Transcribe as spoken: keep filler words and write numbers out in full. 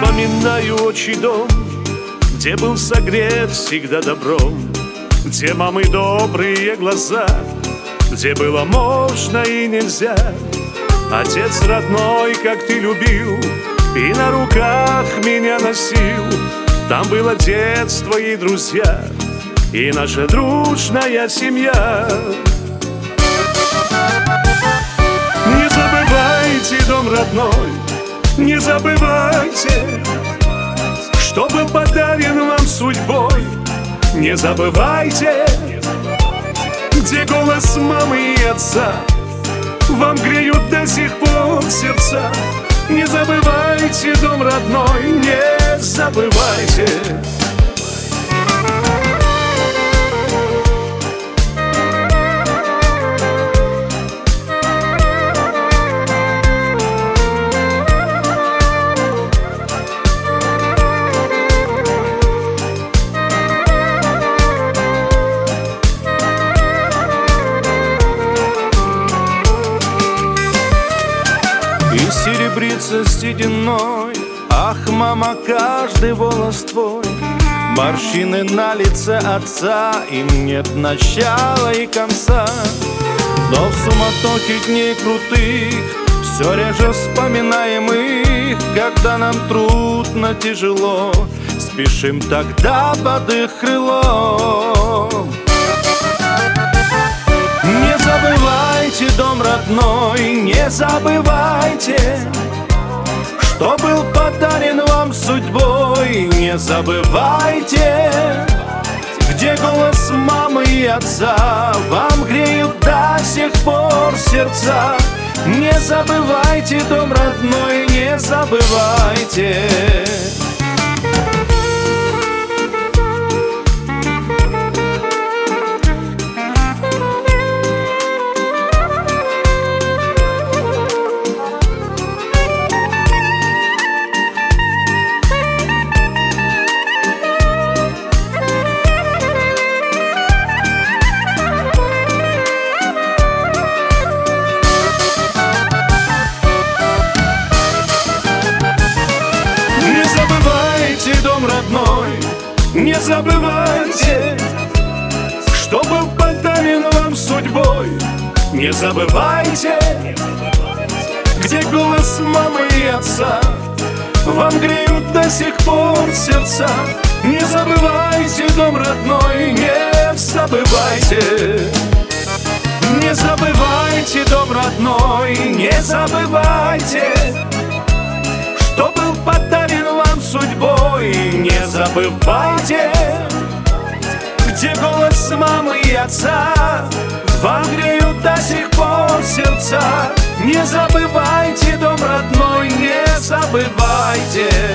вспоминаю отчий дом, где был согрет всегда добром, где мамы добрые глаза, где было можно и нельзя. Отец родной, как ты любил, и на руках меня носил. Там было детство и друзья, и наша дружная семья. Не забывайте дом родной, не забывайте, что был подарен вам судьбой. Не забывайте, где голос мамы и отца вам греют до сих пор сердца. Не забывайте дом родной, не забывайте. И серебрится сединой, ах, мама, каждый волос твой. Морщины на лице отца, им нет начала и конца. Но в суматохе дней крутых все реже вспоминаем их. Когда нам трудно, тяжело, спешим тогда под их крыло. Не забывайте дом родной, не забывайте, что был подарен вам судьбой. Не забывайте, где голос мамы и отца вам греют до сих пор сердца. Не забывайте дом родной, не забывайте. Дом родной, не забывайте, что был подарен вам судьбой. Не забывайте, где голос мамы и отца вам греют до сих пор сердца. Не забывайте дом родной, не забывайте. Не забывайте дом родной, не забывайте, что был подарен вам судьбой. Не забывайте, где голос мамы и отца вам греют до сих пор сердца. Не забывайте дом родной, не забывайте.